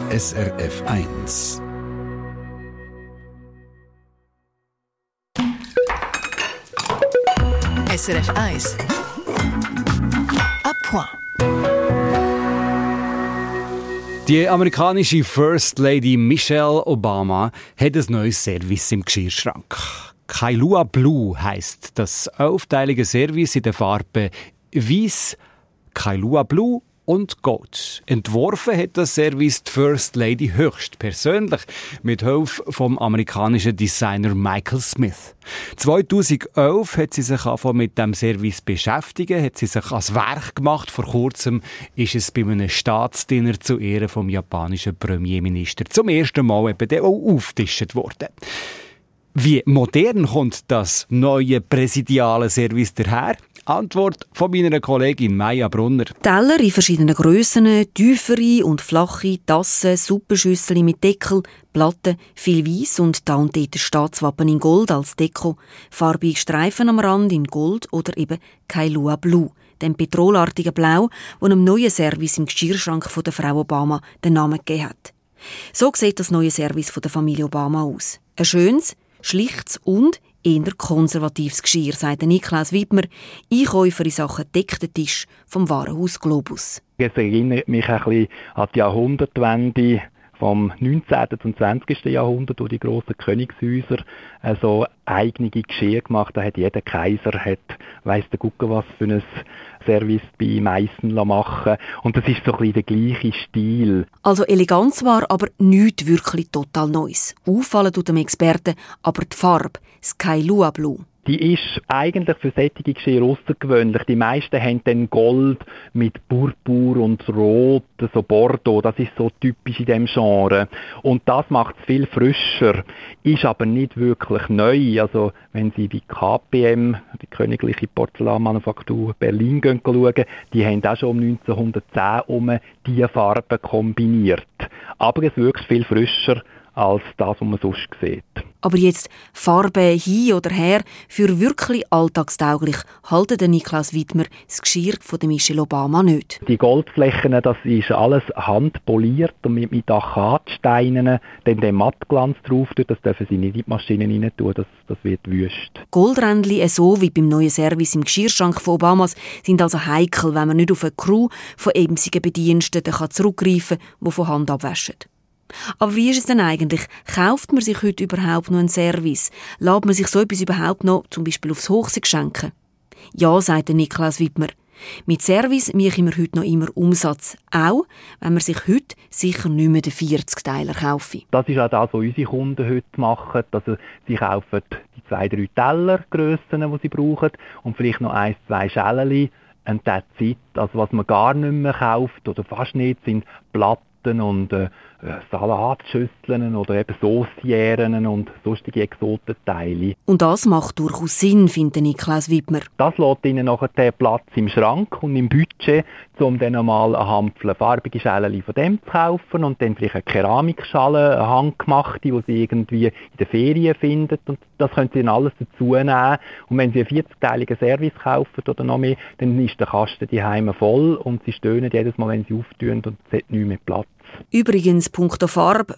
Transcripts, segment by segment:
SRF 1. SRF 1. À point. Die amerikanische First Lady Michelle Obama hat ein neues Service im Geschirrschrank. Kailua Blue heisst das aufteilige Service in den Farben Weiss, Kailua Blue und Gold. Entworfen hat das Service die First Lady höchstpersönlich mit Hilfe vom amerikanischen Designer Michael Smith. 2011 hat sie sich angefangen mit dem Service beschäftigen, hat sie sich ans Werk gemacht. Vor kurzem ist es bei einem Staatsdiener zu Ehren vom japanischen Premierminister zum ersten Mal eben auch aufgetischt worden. Wie modern kommt das neue präsidiale Service daher? Antwort von meiner Kollegin Maja Brunner. Teller in verschiedenen Grössen, tiefere und flache Tassen, Suppenschüsseln mit Deckel, Platten, viel Weiss und da und dort Staatswappen in Gold als Deko, farbige Streifen am Rand in Gold oder eben Kailua Blue, dem petrolartigen Blau, das einem neuen Service im Geschirrschrank von der Frau Obama den Namen gegeben hat. So sieht das neue Service von der Familie Obama aus. Ein schönes, schlichtes und eher konservatives Geschirr, sagt Niklaus Widmer, Einkäufer in Sachen deckten Tisch vom Warenhaus Globus. Es erinnert mich ein bisschen an die Jahrhundertwende vom 19. zum 20. Jahrhundert, wo die grossen Königshäuser so eigene Geschirr gemacht haben. Da hat jeder Kaiser, weiss der Gucke was für ein Service bei Meissen machen. Und das ist so ein bisschen der gleiche Stil. Also elegant zwar, aber nichts wirklich total Neues. Auffallen tut dem Experten aber die Farbe, das Kailua Blue. Die ist eigentlich für solche Geschirr außergewöhnlich. Die meisten haben dann Gold mit Purpur und Rot, so Bordeaux. Das ist so typisch in diesem Genre. Und das macht es viel frischer. Ist aber nicht wirklich neu. Also wenn Sie bei KPM, die Königliche Porzellanmanufaktur Berlin, schauen, die haben auch schon um 1910 diese Farben kombiniert. Aber es wirkt viel frischer als das, was man sonst sieht. Aber jetzt Farbe hin oder her, für wirklich alltagstauglich halten der Niklaus Widmer das Geschirr von der Michelle Obama nicht. Die Goldflächen, das ist alles handpoliert und mit Achatsteinen, dann den Mattglanz drauf tut, das dürfen Sie nicht in die Maschinen rein tun, das wird wüst. Goldrändchen, so wie beim neuen Service im Geschirrschrank von Obamas, sind also heikel, wenn man nicht auf eine Crew von emsigen Bediensteten zurückgreifen kann, die von Hand abwaschen. Aber wie ist es denn eigentlich? Kauft man sich heute überhaupt noch einen Service? Lässt man sich so etwas überhaupt noch zum Beispiel aufs Hochsee schenken? Ja, sagt Niklaus Widmer. Mit Service machen wir heute noch immer Umsatz. Auch wenn man sich heute sicher nicht mehr den 40-Teiler kaufen. Das ist auch das, was unsere Kunden heute machen. Also sie kaufen die 2-3 Tellergrössen, die sie brauchen, und vielleicht noch 1-2 Schälchen. Und that's it. Also was man gar nicht mehr kauft oder fast nicht, sind Platten und Salatschüsseln oder eben Saucieren und sonstige Exotenteile. Und das macht durchaus Sinn, findet Niklaus Widmer. Das lässt ihnen nachher den Platz im Schrank und im Budget, um dann einmal eine Handvoll farbige Schalen von dem zu kaufen und dann vielleicht eine Keramikschale, eine handgemachte, die sie irgendwie in den Ferien finden. Und das können sie dann alles dazu nehmen. Und wenn sie einen 40-teiligen Service kaufen oder noch mehr, dann ist der Kasten daheim voll und sie stöhnen jedes Mal, wenn sie auftun, und es hat nicht mehr Platz. Übrigens, punkto Farbe,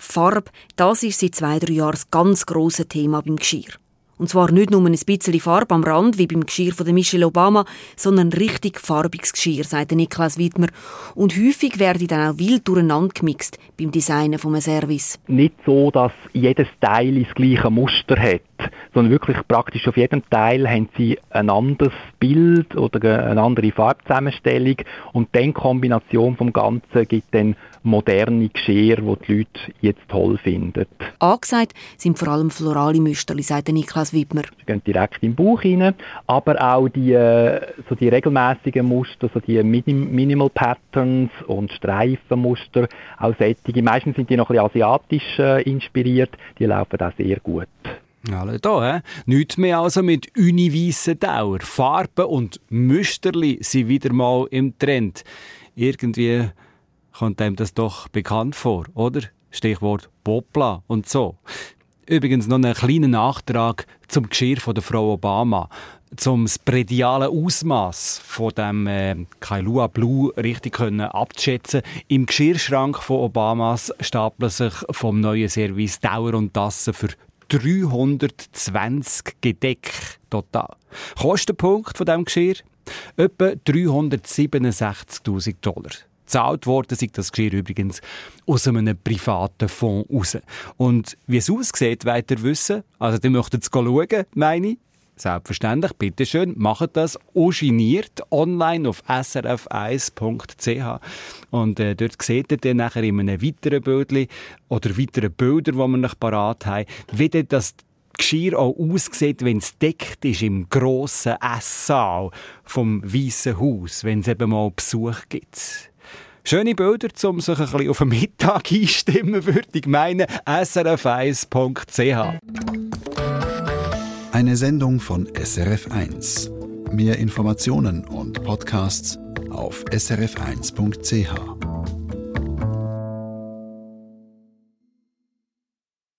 das ist seit 2-3 Jahren das ganz grosse Thema beim Geschirr. Und zwar nicht nur ein bisschen Farbe am Rand, wie beim Geschirr von der Michelle Obama, sondern richtig farbiges Geschirr, sagt Niklaus Widmer. Und häufig werden dann auch wild durcheinander gemixt beim Designen eines Service. Nicht so, dass jedes Teil das gleiche Muster hat, sondern wirklich praktisch auf jedem Teil haben sie ein anderes Bild oder eine andere Farbzusammenstellung, und dann die Kombination vom Ganzen gibt dann moderne Geschirr, die die Leute jetzt toll finden. Angesagt sind vor allem florale Musterli, sagt Niklaus Widmer. Sie gehen direkt in den Bauch rein, aber auch die regelmäßigen Muster, so die Minimal Patterns und Streifenmuster, auch solche. Meistens sind die noch ein bisschen asiatisch inspiriert, die laufen auch sehr gut. Alle da, nichts mehr also mit uniweissen Dauer. Farben und Musterli sind wieder mal im Trend. Irgendwie kommt einem das doch bekannt vor, oder? Stichwort Popla und so. Übrigens noch einen kleinen Nachtrag zum Geschirr von der Frau Obama. Um das prädiale Ausmaß von dem Kailua Blue richtig abzuschätzen. Im Geschirrschrank von Obamas stapeln sich vom neuen Service Dauer und Tassen für 320 Gedeck total. Kostenpunkt von diesem Geschirr? Etwa $367.000. Gezahlt worden sei das Geschirr übrigens aus einem privaten Fonds raus. Und wie es aussieht, wollt ihr wissen? Also, ihr möchtet es schauen, meine ich? Selbstverständlich, bitteschön, macht das ungeniert online auf srf1.ch. Und dort seht ihr dann nachher in einem weiteren Bildchen oder weiteren Bildern, die wir noch parat haben, wie das Geschirr auch aussieht, wenn es deckt ist im grossen Esssaal vom Weissen Haus, wenn es eben mal Besuch gibt. Schöne Bilder, um sich ein bisschen auf den Mittag einstimmen, würde ich meinen. srf1.ch. Eine Sendung von SRF1. Mehr Informationen und Podcasts auf srf1.ch.